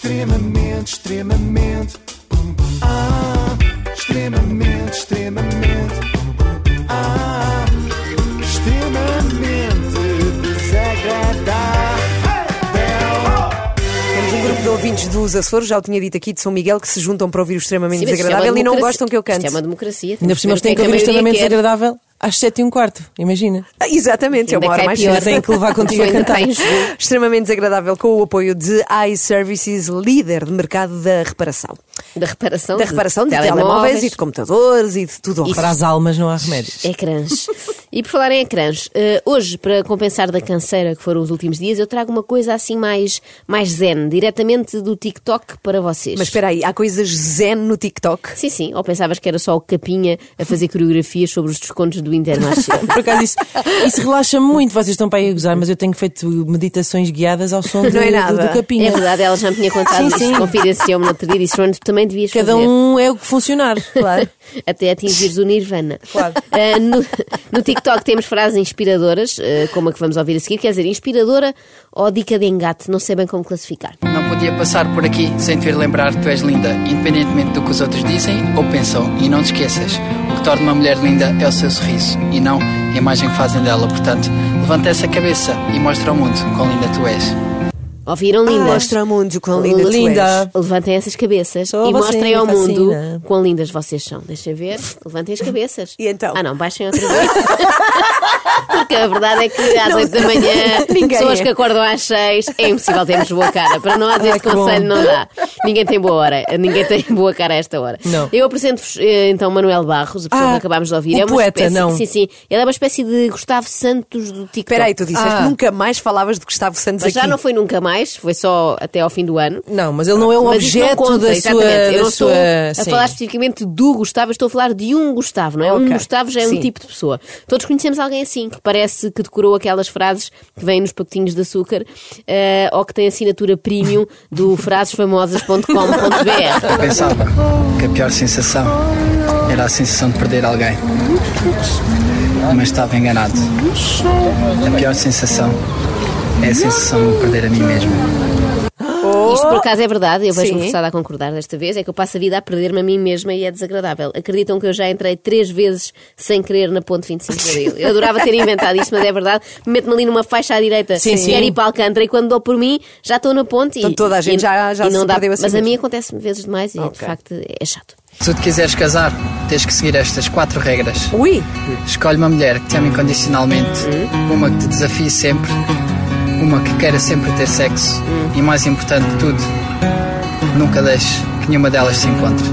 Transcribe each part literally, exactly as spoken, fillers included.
Extremamente, extremamente. Ah, extremamente, extremamente. Ah, extremamente desagradável. Temos um grupo de ouvintes dos Açores, já o tinha dito aqui, de São Miguel, que se juntam para ouvir o Extremamente Sim, mas isto é uma Desagradável e não democracia. gostam que eu cante. Isto é uma democracia. Ainda por cima eles têm que a ouvir maioria extremamente quer. desagradável às sete e um quarto, imagina. Ah, exatamente, é uma Ainda hora cai mais pior. cedo. Tem que levar contigo a Ainda cantar. cai em jogo. Extremamente Desagradável, com o apoio de iServices, líder de mercado da reparação. Da reparação Da de reparação de telemóveis e de computadores e de tudo. Isso. Para as almas não há remédio. Ecrãs. E por falar em ecrãs, eh, hoje, para compensar da canseira que foram os últimos dias, eu trago uma coisa assim mais, mais zen, diretamente do TikTok para vocês. Mas espera aí, há coisas zen no TikTok? Sim, sim. Ou pensavas que era só o Capinha a fazer coreografias sobre os descontos do Intermarché? Por acaso isso, isso relaxa-me muito. Vocês estão para aí a gozar, mas eu tenho feito meditações guiadas ao som do, Não é nada. do, do Capinha. É verdade, ela já me tinha contado Sim, isso, sim. confidenciou-me no outro dia e disse: "Joana, tu também devias Cada fazer." um é o que funcionar, claro. Até atingires o Nirvana. Claro. Ah, no, no TikTok temos frases inspiradoras, ah, como a que vamos ouvir a seguir. Quer dizer, inspiradora ou dica de engate, não sei bem como classificar. Não podia passar por aqui sem te ver lembrar que tu és linda, independentemente do que os outros dizem ou pensam. E não te esqueças, o que torna uma mulher linda é o seu sorriso e não a imagem que fazem dela. Portanto, levanta essa cabeça e mostra ao mundo quão linda tu és. Ouviram, lindas? Mostra ao mundo quão linda tu Linda. és. Levantem essas cabeças Só e você mostrem me ao mundo fascina. quão lindas vocês são. Deixem ver. Levantem as cabeças. E então? Ah, não, baixem outra vez. Porque a verdade é que às oito da manhã, Ninguém pessoas é. que acordam às seis, é impossível termos boa cara. Para nós, Ai, este que conselho bom. não dá. Ninguém tem boa hora. Ninguém tem boa cara a esta hora. Não. Eu apresento-vos eh, então Manuel Barros, a pessoa Ah, que acabámos de ouvir. o é uma poeta, espécie, não. Sim, sim. Ele é uma espécie de Gustavo Santos do TikTok. Espera aí, tu disseste Ah. que nunca mais falavas de Gustavo Santos Mas aqui. já não foi nunca mais, foi só até ao fim do ano. Não, mas ele não é o Mas isto não objeto conta, da sua. exatamente. Eu Da não estou sua a sim. falar especificamente do Gustavo, eu estou a falar de um Gustavo, não é? Ok. Um Gustavo já é Sim. um tipo de pessoa. Todos conhecemos alguém assim, que parece que decorou aquelas frases que vêm nos pacotinhos de açúcar eh, ou que tem assinatura premium do frases famosas ponto com ponto b r. Eu pensava que a pior sensação era a sensação de perder alguém. Mas estava enganado. A pior sensação é a sensação de perder a mim mesmo. Isto por acaso é verdade, eu vejo-me Sim. forçada a concordar desta vez, é que eu passo a vida a perder-me a mim mesma e é desagradável. Acreditam que eu já entrei três vezes sem querer na ponte vinte e cinco de Abril. Eu adorava ter inventado isto, mas é verdade. Meto-me ali numa faixa à direita, Sim, sim. quero ir para Alcântara e quando dou por mim já estou na ponte. Então e, toda a gente e- já- já e não se dá, perdeu assim Mas a mesmo. mim acontece-me vezes demais e de Ok. facto é chato. Se tu te quiseres casar, tens que seguir estas quatro regras. Ui, Escolhe uma mulher que te ame incondicionalmente, uma que te desafie sempre, uma que queira sempre ter sexo e, mais importante de tudo, nunca deixes que nenhuma delas se encontre.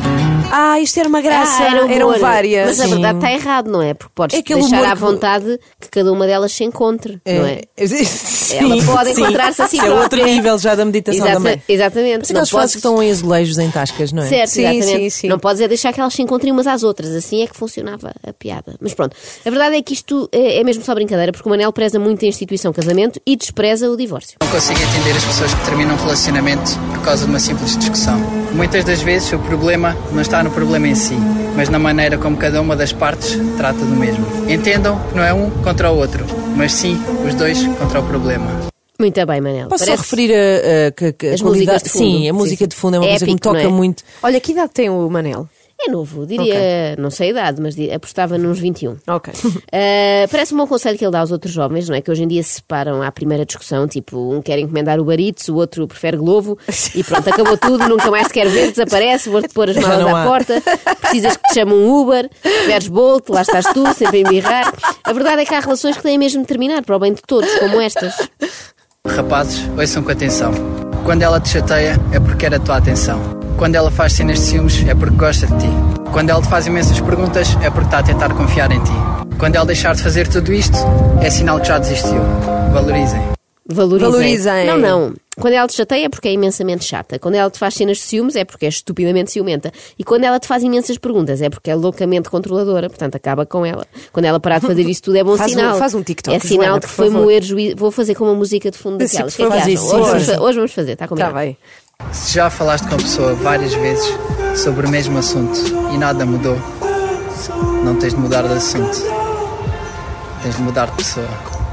ah, isto era uma graça. Ah, era humor. Eram várias. Mas a verdade está errado, não é? Porque podes É aquele deixar humor à que- vontade que cada uma delas se encontre, não é? Sim. Ela pode encontrar-se assim É própria. outro nível já da meditação Exata- também. Exatamente. Mas aquelas frases que estão em azulejos em tascas, não é? Certo, Sim, exatamente. sim, sim. Não podes é deixar que elas se encontrem umas às outras. Assim é que funcionava a piada. Mas pronto, a verdade é que isto é, é mesmo só brincadeira, porque o Manel preza muito a instituição casamento e despreza o divórcio. Não consigo entender as pessoas que terminam um relacionamento por causa de uma simples discussão. Muitas das vezes o problema não está no problema em si, mas na maneira como cada uma das partes trata do mesmo. Entendam que não é um contra o outro, mas sim os dois contra o problema. Muito bem, Manel. Posso Parece- só referir a, a, que- que a As qualidade. músicas de fundo. Sim, a música Sim, de fundo é uma é coisa que me épico, toca não é? muito. Olha, que idade tem o Manel? É novo, diria, não sei a idade, mas di- apostava nos vinte e um. Ok. Uh, parece um bom conselho que ele dá aos outros jovens, não é? Que hoje em dia se separam à primeira discussão, tipo, um quer encomendar o Baritz, o outro prefere Glovo, e pronto, acabou tudo, nunca mais te quero ver, desaparece, vou-te pôr as Já malas não à há. porta, precisas que te chame um Uber, preferes Bolt, lá estás tu, sempre a embirrar. A verdade é que há relações que têm mesmo de terminar, para o bem de todos, como estas. Rapazes, ouçam com atenção. Quando ela te chateia, é porque quer a tua atenção. Quando ela faz cenas de ciúmes, é porque gosta de ti. Quando ela te faz imensas perguntas, é porque está a tentar confiar em ti. Quando ela deixar de fazer tudo isto, é sinal que já desistiu. Valorizem. Valorizem. Valorizem. Não, não. Quando ela te chateia é porque é imensamente chata. Quando ela te faz cenas de ciúmes é porque é estupidamente ciumenta. E quando ela te faz imensas perguntas é porque é loucamente controladora. Portanto, acaba com ela. Quando ela parar de fazer isso tudo é bom Faz um- sinal. faz um TikTok, É sinal Joana, de por que foi favor. moer juízo. Vou fazer com uma música de fundo Sim, daquelas. por O que é que favor. acham? Faz isso, Hoje, sim, vamos sim. fa- hoje vamos fazer, está Está combinado? bem. Se já falaste com a pessoa várias vezes sobre o mesmo assunto e nada mudou, não tens de mudar de assunto. Tens de mudar de pessoa.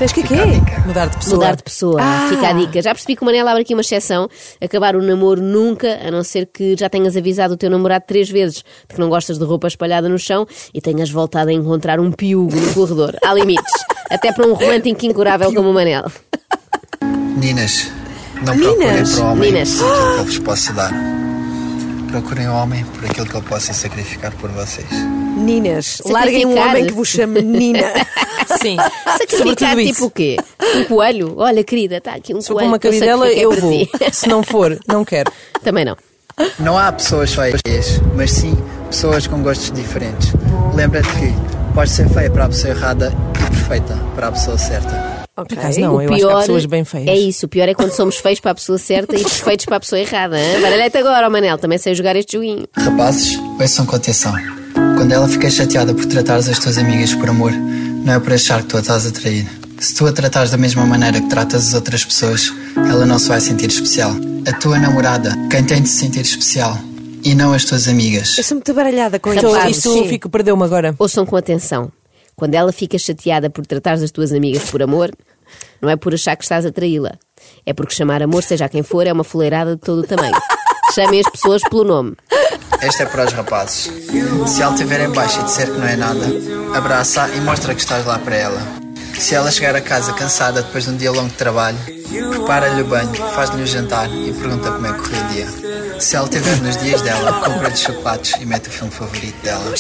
Tens que Fica quê? a dica. Mudar de pessoa. Mudar de pessoa, Ah. fica a dica. Já percebi que o Manel abre aqui uma exceção. Acabar o namoro nunca, a não ser que já tenhas avisado o teu namorado três vezes de que não gostas de roupa espalhada no chão e tenhas voltado a encontrar um piugo no corredor. Há limites. Até para um romântico incurável como o Manel. Meninas, não Meninas? procurem para o homem Meninas. por aquilo que ele vos possa dar. Procurem o homem por aquilo que ele possa sacrificar por vocês. Meninas, larguem um Sacrificar. homem que vos chame menina. Sim. Sacrificar Sobretudo tipo isso. o quê? Um coelho? Olha, querida, está aqui um Se for coelho. para uma que eu cabidela, sacrifiquei eu para vou. ti. Se não for, não quero. Também não. Não há pessoas feias, mas sim pessoas com gostos diferentes. Lembra-te que podes ser feia para a pessoa errada e perfeita para a pessoa certa. Ok. Por acaso não, O eu acho que há pessoas bem feias. É isso, o pior é quando somos feios para a pessoa certa e perfeitos para a pessoa errada. hein? Baralhete agora, ó Manel, também sei jogar este joguinho. Rapazes, ouçam com atenção. Quando ela fica chateada por tratares as tuas amigas por amor, não é por achar que tu a estás a trair. Se tu a tratares da mesma maneira que tratas as outras pessoas, ela não se vai sentir especial. A tua namorada, quem tem de se sentir especial, e não as tuas amigas. Eu sou muito baralhada com Então, isto. Rapazes, Isto Sim. fico, perdeu-me agora. Ouçam com atenção. Quando ela fica chateada por tratares as tuas amigas por amor, não é por achar que estás a traí-la. É porque chamar amor, seja quem for, é uma fuleirada de todo o tamanho. Chamem as pessoas pelo nome. Esta é para os rapazes. Se ela estiver em baixo e disser que não é nada, abraça e mostra que estás lá para ela. Se ela chegar a casa cansada depois de um dia longo de trabalho, prepara-lhe o banho, faz-lhe o jantar e pergunta como é que correu o dia. Se ela estiver nos dias dela, compra-lhe chocolates e mete o filme favorito dela.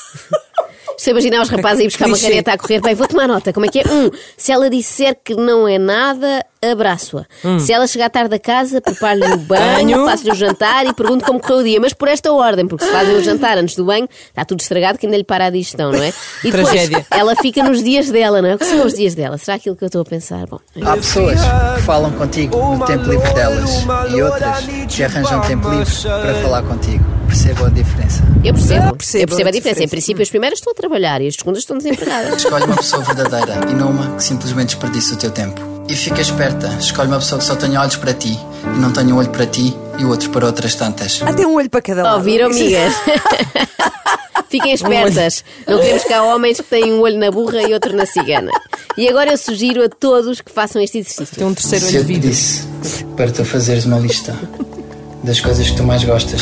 Se imaginar os rapazes a ir buscar uma Clichê. caneta a correr, bem, vou tomar nota. Como é que é? Um, se ela disser que não é nada, abraço-a. Se ela chegar tarde a casa, preparo-lhe o banho, Banho. faço-lhe o jantar e pergunto como correu o dia. Mas por esta ordem, porque se fazem o jantar antes do banho, está tudo estragado que ainda lhe para a digestão, não é? E depois, Tragédia. ela fica nos dias dela, não é? O que são os dias dela? Será aquilo que eu estou a pensar? Bom, Há pessoas que falam contigo no tempo livre delas e outras que arranjam tempo livre para falar contigo. Percebam a diferença. eu percebo. Percebo eu percebo a a diferença. Em princípio, as primeiras estão a trabalhar e as segundas estão desempregadas. Escolhe uma pessoa verdadeira e não uma que simplesmente desperdiça o teu tempo. E fica esperta, escolhe uma pessoa que só tenha olhos para ti e não tenha um olho para ti e o outro para outras tantas. Há até um olho para cada lado. Ouviram, amigas? Fiquem espertas. Não queremos cá homens que têm um olho na burra e outro na cigana. E agora eu sugiro a todos que façam este exercício. Tem um terceiro Se olho eu de te vidro. disse para tu fazeres uma lista das coisas que tu mais gostas,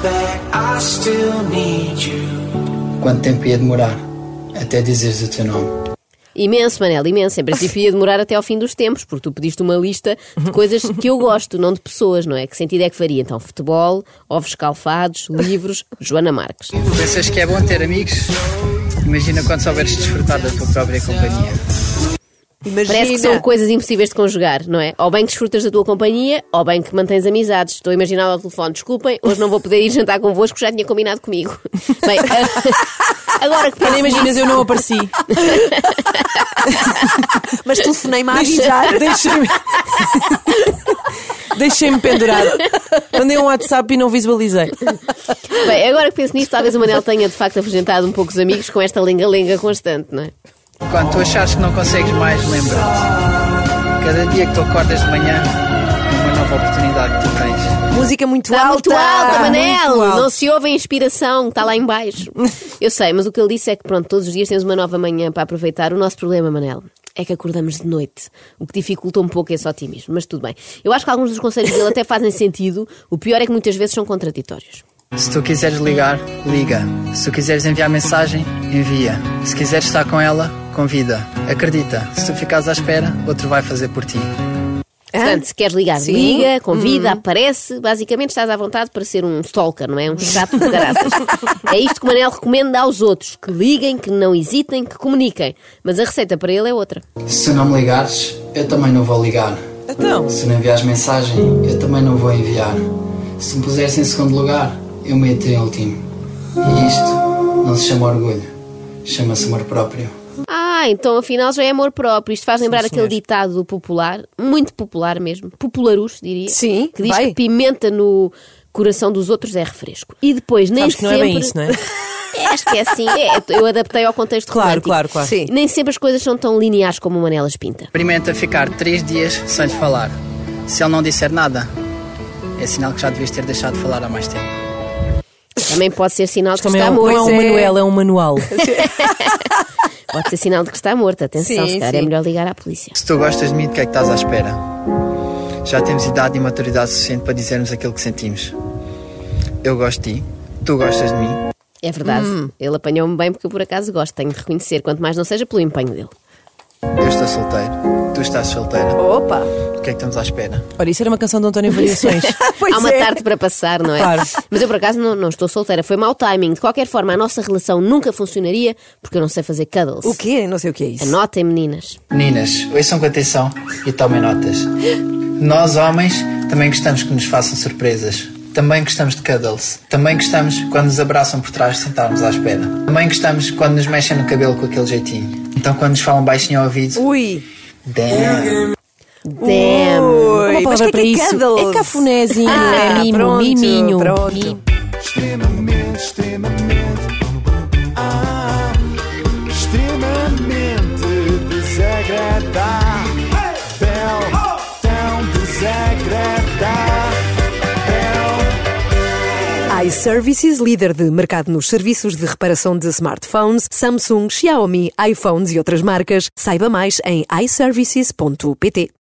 quanto tempo ia demorar até dizeres o teu nome? Imenso, Manel, imenso. Em princípio ia demorar até ao fim dos tempos, porque tu pediste uma lista de coisas que eu gosto, não de pessoas, não é? Que sentido é que faria? Então, futebol, ovos escalfados, livros, Joana Marques. Pensas que é bom ter amigos? Imagina quando souberes desfrutar da tua própria companhia. Imagina. Parece que são coisas impossíveis de conjugar, não é? Ou bem que desfrutas da tua companhia, ou bem que mantens amizades. Estou a imaginar ao telefone, desculpem, hoje não vou poder ir jantar convosco, já tinha combinado comigo. Bem, agora que Ainda penso imaginas, eu não apareci. Mas telefonei-me a avisar. Deixem-me. Deixem-me pendurar. Mandei um WhatsApp e não visualizei. Bem, agora que penso nisso, talvez o Manel tenha de facto afugentado um pouco os amigos com esta lenga-lenga constante, não é? Quando tu achares que não consegues mais, lembra-te. Cada dia que tu acordas de manhã, é uma nova oportunidade que tu tens. Música muito Está alta. muito alta, Manel! muito alto. Não se ouve a inspiração, está lá em baixo. Eu sei, mas o que ele disse é que pronto, todos os dias temos uma nova manhã para aproveitar. O nosso problema, Manel, é que acordamos de noite, o que dificulta um pouco esse otimismo, mas tudo bem. Eu acho que alguns dos conselhos dele até fazem sentido, o pior é que muitas vezes são contraditórios. Se tu quiseres ligar, liga. Se tu quiseres enviar mensagem, envia. Se quiseres estar com ela, convida. Acredita, se tu ficares à espera, outro vai fazer por ti. Portanto, se queres ligar, Sim. liga, convida, aparece. Basicamente estás à vontade para ser um stalker, não é? Um chato de caraças. É isto que o Manel recomenda aos outros. Que liguem, que não hesitem, que comuniquem. Mas a receita para ele é outra. Se tu não me ligares, eu também não vou ligar. Então, Se não enviares mensagem, eu também não vou enviar. Se me puseres em segundo lugar, eu meto em último. E isto não se chama orgulho, chama-se amor próprio. Ah, então afinal já é amor próprio. Isto faz lembrar Sim, aquele senhor. ditado popular, muito popular mesmo, popularucho, diria. Sim, que diz vai. que pimenta no coração dos outros é refresco. E depois nem sabes que não sempre... é bem isso, não é? É, acho que é assim. É, eu adaptei ao contexto Claro, romântico. claro, claro. Sim. Nem sempre as coisas são tão lineares como o Manel as pinta. Experimenta ficar três dias sem lhe falar. Se ele não disser nada, é sinal que já devias ter deixado de falar há mais tempo. Também pode ser sinal de que Também está é, um- não é amor. um manuel, é um manual. Pode ser sinal de que está morto. Atenção, Sim, se calhar sim. é melhor ligar à polícia. Se tu gostas de mim, de que é que estás à espera? Já temos idade e maturidade suficiente para dizermos aquilo que sentimos. Eu gosto de ti, tu gostas de mim. É verdade. Ele apanhou-me bem porque eu por acaso gosto. Tenho de reconhecer, quanto mais não seja pelo empenho dele. Eu estou solteiro, tu estás solteira. Opa! O que é que estamos à espera? Ora, isso era uma canção de António Variações. Pois Há uma é. tarde para passar, não é? Claro. Mas eu por acaso não, não estou solteira. Foi mau timing. De qualquer forma, a nossa relação nunca funcionaria porque eu não sei fazer cuddles. O quê? Não sei o que é isso. Anotem, meninas. Meninas, ouçam com atenção e tomem notas. Nós, homens, também gostamos que nos façam surpresas. Também gostamos de cuddles. Também gostamos quando nos abraçam por trás de sentarmos à espera. Também gostamos quando nos mexem no cabelo com aquele jeitinho. Então quando nos falam baixinho ao ouvido, Ui! Damn. Ui! Uma Mas palavra que para é que é isso. cuddles? É cafunézinho, Ah, é mimo, pronto, miminho. pronto. Mimo. Extremamente, extremamente. Ah, extremamente desagradável. Tão desagradável. iServices, líder de mercado nos serviços de reparação de smartphones, Samsung, Xiaomi, iPhones e outras marcas. Saiba mais em i services ponto pt.